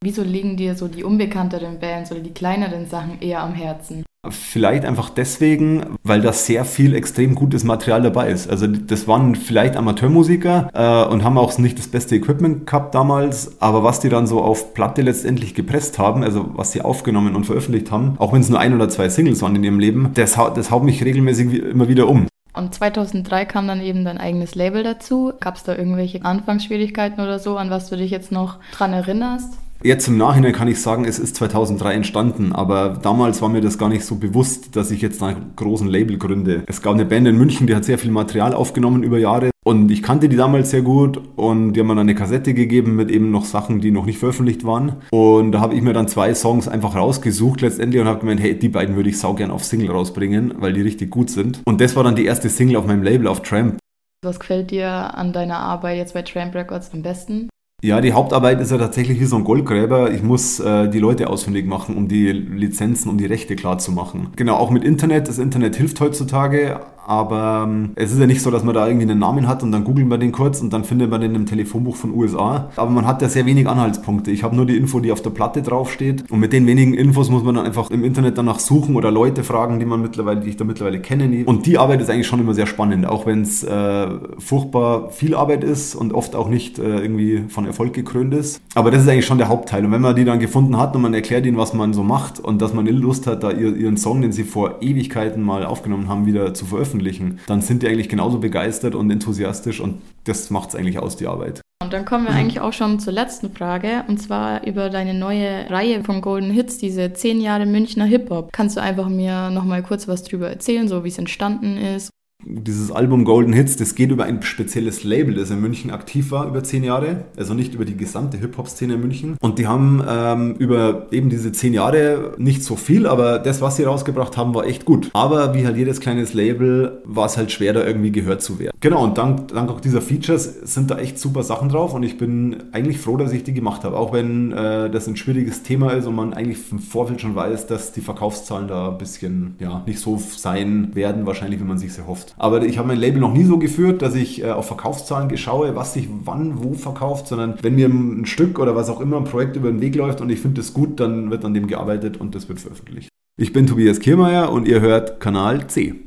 Wieso liegen dir so die unbekannteren Bands oder die kleineren Sachen eher am Herzen? Vielleicht einfach deswegen, weil da sehr viel extrem gutes Material dabei ist. Also das waren vielleicht Amateurmusiker und haben auch nicht das beste Equipment gehabt damals, aber was die dann so auf Platte letztendlich gepresst haben, also was sie aufgenommen und veröffentlicht haben, auch wenn es nur 1 oder 2 Singles waren in ihrem Leben, das haut mich regelmäßig immer wieder um. Und 2003 kam dann eben dein eigenes Label dazu. Gab es da irgendwelche Anfangsschwierigkeiten oder so, an was du dich jetzt noch dran erinnerst? Jetzt im Nachhinein kann ich sagen, es ist 2003 entstanden, aber damals war mir das gar nicht so bewusst, dass ich jetzt einen großen Label gründe. Es gab eine Band in München, die hat sehr viel Material aufgenommen über Jahre und ich kannte die damals sehr gut und die haben mir dann eine Kassette gegeben mit eben noch Sachen, die noch nicht veröffentlicht waren und da habe ich mir dann 2 Songs einfach rausgesucht letztendlich und habe gemeint, hey, die beiden würde ich saugern auf Single rausbringen, weil die richtig gut sind. Und das war dann die erste Single auf meinem Label, auf Tramp. Was gefällt dir an deiner Arbeit jetzt bei Tramp Records am besten? Ja, die Hauptarbeit ist ja tatsächlich wie so ein Goldgräber. Ich muss die Leute ausfindig machen, um die Lizenzen, um die Rechte klar zu machen. Genau, auch mit Internet. Das Internet hilft heutzutage, aber es ist ja nicht so, dass man da irgendwie einen Namen hat und dann googelt man den kurz und dann findet man den im Telefonbuch von USA. Aber man hat ja sehr wenig Anhaltspunkte. Ich habe nur die Info, die auf der Platte draufsteht und mit den wenigen Infos muss man dann einfach im Internet danach suchen oder Leute fragen, die ich da mittlerweile kenne. Und die Arbeit ist eigentlich schon immer sehr spannend, auch wenn es furchtbar viel Arbeit ist und oft auch nicht irgendwie von Erfolg gekrönt ist. Aber das ist eigentlich schon der Hauptteil. Und wenn man die dann gefunden hat und man erklärt ihnen, was man so macht und dass man Lust hat, da ihren Song, den sie vor Ewigkeiten mal aufgenommen haben, wieder zu veröffentlichen, dann sind die eigentlich genauso begeistert und enthusiastisch und das macht es eigentlich aus, die Arbeit. Und dann kommen wir eigentlich auch schon zur letzten Frage, und zwar über deine neue Reihe von Golden Hits, diese 10 Jahre Münchner Hip-Hop. Kannst du einfach mir nochmal kurz was drüber erzählen, so wie es entstanden ist? Dieses Album Golden Hits, das geht über ein spezielles Label, das in München aktiv war über 10 Jahre, also nicht über die gesamte Hip-Hop-Szene in München. Und die haben über eben diese 10 Jahre nicht so viel, aber das, was sie rausgebracht haben, war echt gut. Aber wie halt jedes kleines Label, war es halt schwer, da irgendwie gehört zu werden. Genau, und dank auch dieser Features sind da echt super Sachen drauf und ich bin eigentlich froh, dass ich die gemacht habe, auch wenn das ein schwieriges Thema ist und man eigentlich im Vorfeld schon weiß, dass die Verkaufszahlen da ein bisschen nicht so sein werden, wahrscheinlich, wie man sich sehr hofft. Aber ich habe mein Label noch nie so geführt, dass ich auf Verkaufszahlen schaue, was sich wann wo verkauft, sondern wenn mir ein Stück oder was auch immer ein Projekt über den Weg läuft und ich finde das gut, dann wird an dem gearbeitet und das wird veröffentlicht. Ich bin Tobias Kiermeier und ihr hört Kanal C.